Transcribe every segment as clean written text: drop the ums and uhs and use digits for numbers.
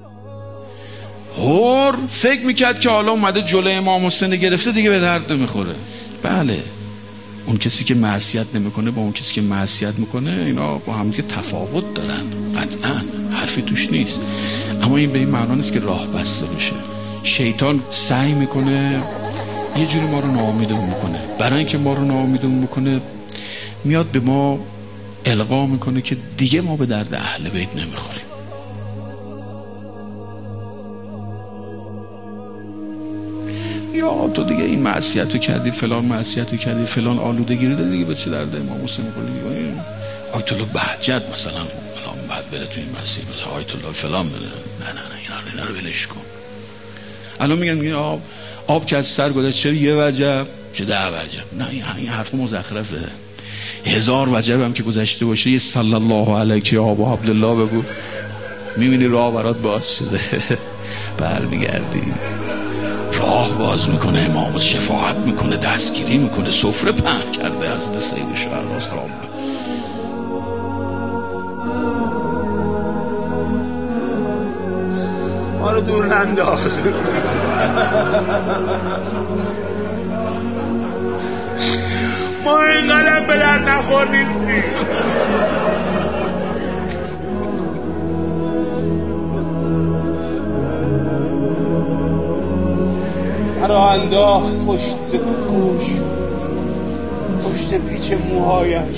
هور فکر میکرد که حالا اومده جلوی امام حسین گرفته دیگه به درد نمیخوره. بله، اون کسی که معصیت نمیکنه با اون کسی که معصیت میکنه اینا با هم دیگه تفاوت دارن، قطعا حرفی توش نیست، اما این به این معنا نیست که راه بسته بشه. شیطان سعی میکنه یه جوری ما رو ناامیدمون میکنه، برای اینکه ما رو ناامیدمون میکنه میاد به ما القا میکنه که دیگه ما به درد اهل بیت نمیخوریم. یا تو دیگه این معصیت رو کردی، فلان معصیت رو کردی، فلان آلودگی رو داری، دیگه به چه درد امام حسین میخوری؟ آیت الله بهجت مثلا فلان بعد بره تو این مسیر، مثلا آیت الله فلان بره. نه اینا رو ولش کن. الان میگن آب که از سر گذشت چه یه وجب چه 10 وجب. نه این حرف مزخرفه. 1000 وجب هم که گذشته باشه یه صلی الله علیک یا ابا عبدالله بگو، میبینی راه برات باز شده. برمیگردی راه باز میکنه، امام شفاعت میکنه، دستگیری میکنه، سفره پهن کرده از سید شهر سلام. ما رو دور ننداز. ما اینقدر به در نخور نیستیم. مرا انداخت پشت گوش، پشت پیچ موهایش.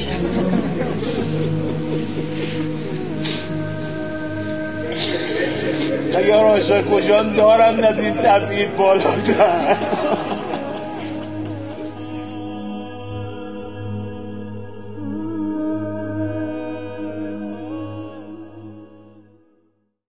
اگر عاشق کشان دارند از این تبعید بالاتر.